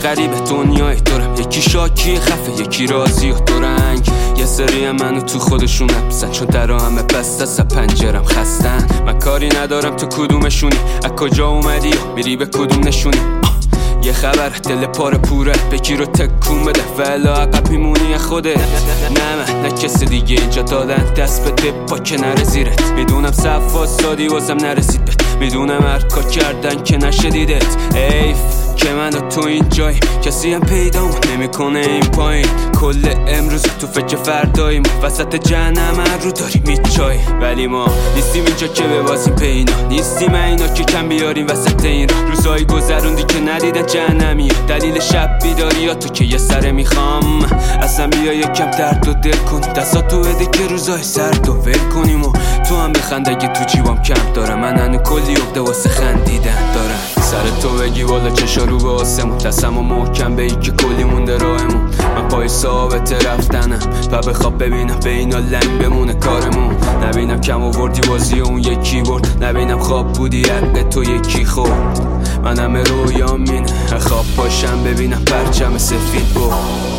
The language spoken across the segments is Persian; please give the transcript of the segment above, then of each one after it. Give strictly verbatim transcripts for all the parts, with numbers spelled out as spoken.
غریبه دنیای دورم، یکی شاکی خفه یکی راضی و دو رنگ. یه سری منو تو خودشون نپسن چون درا همه بسته از پنجرم خستن. من کاری ندارم تو کدومشونی، از کجا اومدی و میری به کدوم نشونی. یه خبر دل پاره پوره بگیر و تکون بده ولا عقب میمونی خوده. نه من نه کسی دیگه اینجا دادن دست بده پا که نره زیرت. میدونم صفا سادی واسم نرسید بهت، میدونم هر کار کردن که نشدیدت. ایف که من و تو اینجاییم، کسی هم پیدا نمیکنه این پایین. کل امروز تو فکر فرداییم، وسط جهنم هر رو داریم میچای. ولی ما نیستیم اینجا که ببازیم پینا، نیستیم اینا که کم بیاریم وسط این راه. روزایی گذروندی که ندیدن جهنمیه، دلیل شب بیداری یا تو که یه سره میخوام. اصلا بیا یکم درد و دل کن، دستاتو بده که روزای سرد و ول کنیم. و تو هم بخند اگه تو جیبام کم دارم، من هنو کلی عقده واسه خندیدن دارم. سر تو بگی والا چشا رو به آسمون، دستمو محکم بگی که کلی مونده راهمون. من پای ثابت رفتنم و بخواب ببینم به اینا لنگ بمونه کارمون. نبینم کم آوردی بازی اون یکی برد، نبینم خواب بودی حق تو یکی خورد. من همه رویام مینه خواب پاشم ببینم پرچم سفید بود.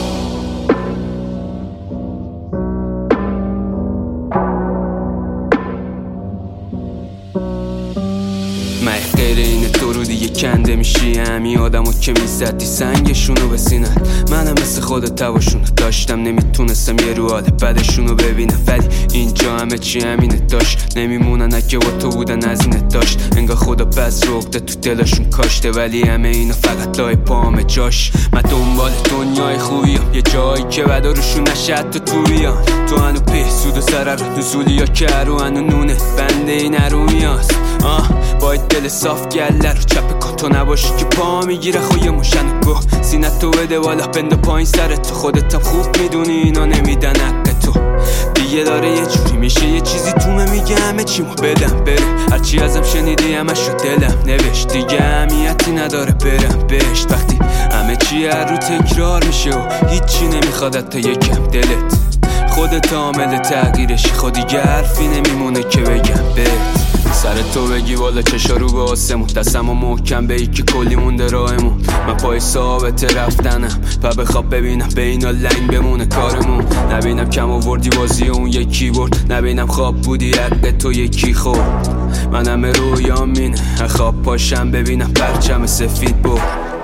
من غیر اینه تو رو دیگه کنده میشی، همین آدمو که میزدی سنگشونو به سینت. منم مثل خودت تواشونو داشتم، نمیتونستم یه رو حال بدشونو ببینم. ولی اینجا همه چی همینه داشت، نمیمونن اگه با تو بودن از اینت داشت. انگار خدا بس رو عقده تو دلشون کاشته، ولی همه اینا فقط لای پامه جاش. من دنبال دنیای خوبیم، یه جایی که بدا روشون نشه حتی تو بیان. تو هنو پی سود و سرر نزولی ها که رو هنو نونه بنده این ارومیاست. آه باید دل صاف گله رو چپ کن، تو نباشی که پا میگیره خوی موشن گو. سینت تو بده بالا بند پایین سرت، تو خودتم خوب میدونی اینا نمیدن حق تو. دیگه داره یه جوری میشه یه چیزی تو من میگه همه چیمو بدم بره. هرچی ازم شنیدی همش رو دلم نوشت، دیگه اهمیتی نداره برم بهشت. وقتی همه چی هر رو تکرار میشه و هیچی نمیخواد حتی یکم دلت. خودت عامل تغییرشی، خود دیگه حرفی نمیمونه که بگم بهت. سر تو بگی والا چشا رو به آسمون، دستمو محکم بگی که کلی مونده راهمون. من پای ثابت رفتنم و بخواب ببینم به اینا لنگ بمونه کارمون. نبینم کم آوردی بازی اون یکی برد، نبینم خواب بودی حق تو یکی خورد. من همه رویام مینه خواب پاشم ببینم پرچم سفید بود.